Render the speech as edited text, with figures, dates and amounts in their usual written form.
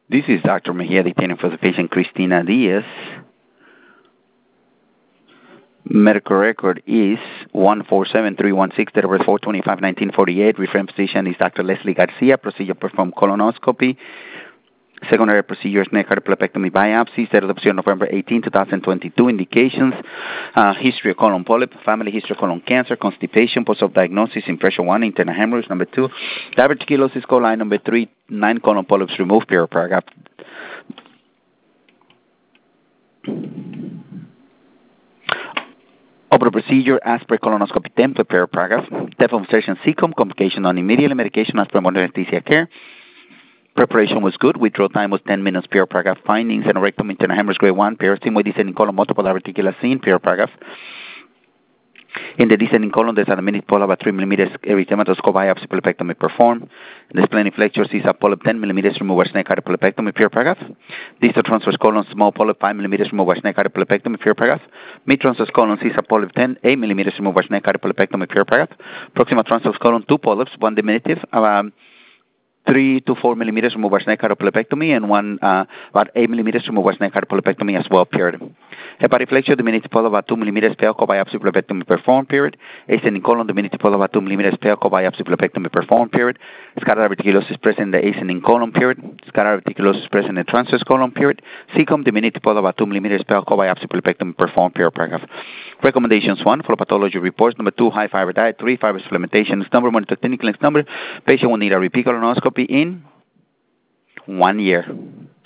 This is Dr. Mejia dictating for the patient Cristina Diaz. Medical record is 147316, date of birth 4/25/1948. Reference physician is Dr. Leslie Garcia. Procedure performed colonoscopy. Secondary procedures, neck cardiopulmonectomy biopsy. Date of option November 18, 2022. Indications: history of colon polyp, family history of colon cancer, constipation, post-op diagnosis, impression 1, internal hemorrhage. Number 2, diverticulosis coli. Number 3, 9 colon polyps removed. Period. Paragraph. Open procedure as per colonoscopy template. Period. Paragraph. Depth of insertion cecum. Complication on immediately. Medication as per modern anesthesia care. Preparation was good. Withdrawal time was 10 minutes. Period. Paragraph. Findings: aneurysm, internal hemorrhage grade 1. Peristome descending colon, multiple diverticular scene. Period. Paragraph. In the descending colon, there's an minute polyp about 3 millimeters. Erythematous biopsy polypectomy performed. In the splenic flexure, is a polyp 10 millimeters. Remove snake polypectomy. Period. Paragraph. Distal transverse colon, small polyp 5 millimeters. Remove snake polypectomy. Period. Paragraph. Mid transverse colon, is a polyp 8 millimeters. Remove snake polypectomy. Period. Paragraph. Proximal transverse colon, 2 polyps, 1 diminutive. 3 to 4 millimeters remove snake polypectomy, and one about 8 millimeters remove snake polypectomy as well. Period. Hepatic flexure, diminutive polyp about 2 millimeters. Pelco biopsy polypectomy performed. Period. Ascending colon, diminutive polyp about 2 millimeters. Pelco biopsy polypectomy performed. Period. Scalar diverticulosis present in the ascending colon. Period. Scalar diverticulosis present in the transverse colon. Period. Cecum, diminutive polyp about 2 millimeters. Pelco biopsy polypectomy performed. Period. Paragraph. Recommendations: 1, follow pathology reports. Number 2, high fiber diet. 3, fiber supplementation. Number, monitor clinical number. Patient will need a repeat colonoscopy in 1 year.